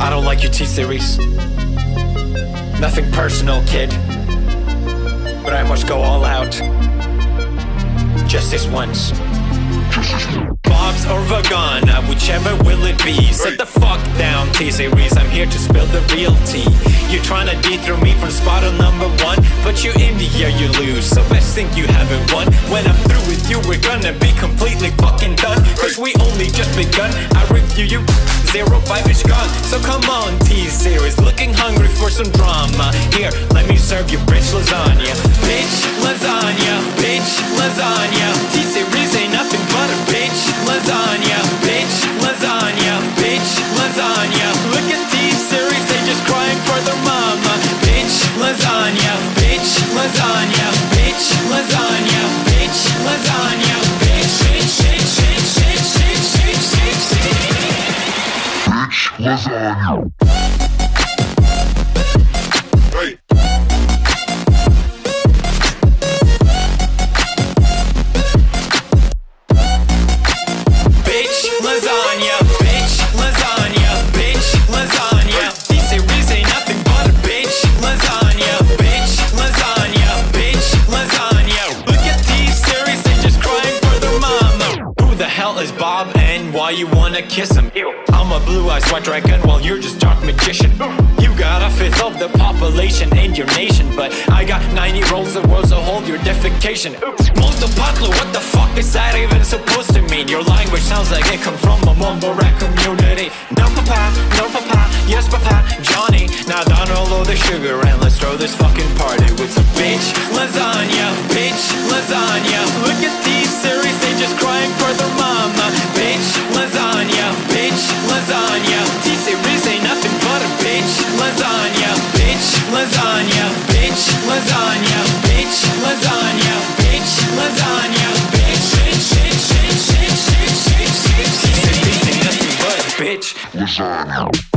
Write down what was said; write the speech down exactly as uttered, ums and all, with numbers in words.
I don't like your T-Series. Nothing personal, kid, but I must go all out. Just this once. Bob's or Vagana, whichever will it be. Sit the fuck down, T-Series, I'm here to spill the real tea. You're trying to dethrone me from spot on number one, but you in the air, you lose, so best think you haven't won. When I'm through with you, we're gonna be completely fucking done, cause we only just begun. I review you, zero five is gone. So come on, T-Series, looking hungry for some drama. Here, let me serve you bitch lasagna. Bitch lasagna, bitch lasagna. T-Series ain't nothing but a bitch lasagna. Bitch lasagna, bitch lasagna. Look at T-Series, they just crying for their mama. Bitch lasagna, bitch lasagna. Bitch lasagna, bitch lasagna. Bitch, bitch, bitch, bitch, bitch, bitch, bitch, bitch, bitch. Lasagna. Hey. Bitch lasagna, bitch lasagna, bitch lasagna. T-Series ain't nothing but a bitch lasagna. Bitch lasagna, bitch lasagna. Look at T-Series, they just crying for their mama. Who the hell is Bob and why you wanna kiss him? I'm a blue-eyed white dragon while you're just dark magician. You got a fifth of the population in your nation, but I got ninety rolls of world, so hold your defecation. Multipatlo, what the fuck is that even supposed to mean? Your language sounds like it come from a mumble rap community. No papa, no papa, yes papa, Johnny. Now down all of the sugar and let's throw this fucking party with some bitch lasagna, bitch lasagna. Look at T-Series, they just crying for their mama. Bitch lasagna, bitch lasagna. T-Series ain't nothing but a bitch lasagna. Bitch lasagna, bitch lasagna. Bitch lasagna, bitch lasagna. Bitch, bitch, bitch, bitch, bitch, bitch, bitch, bitch, bitch, bitch, bitch, bitch, bitch, bitch, Lasagna.